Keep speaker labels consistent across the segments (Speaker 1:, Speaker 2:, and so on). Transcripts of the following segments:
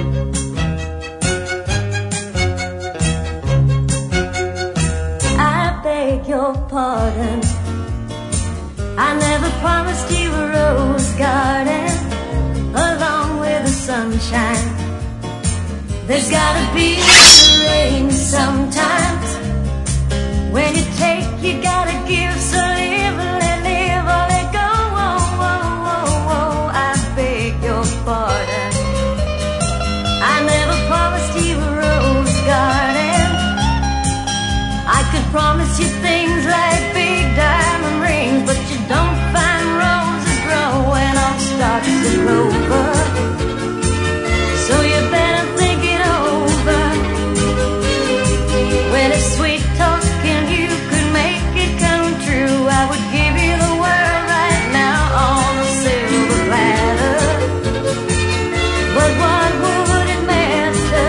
Speaker 1: I beg your pardon, I never promised you a rose garden along with the sunshine. There's gotta be the rain sometimes. When you take, you gotta give, so live, or let go. Oh, oh, oh, oh, I beg your pardon. I never promised you a rose garden. I could promise you things like big diamond rings, but you don't find roses growing off stalks of clover. So you better think it over. Well, if sweet talking you could make it come true, I would give you the world right now on a silver platter. But what would it matter?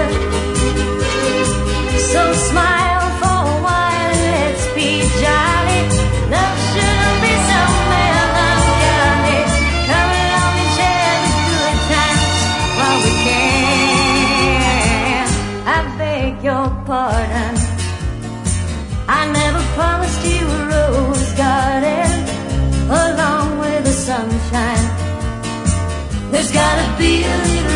Speaker 1: So smile for a while and let's be jolly. Love shouldn't be so melancholy. Come along and share the good times while we can. I beg your pardon, I never promised you a rose garden along with the sunshine. There's gotta be a little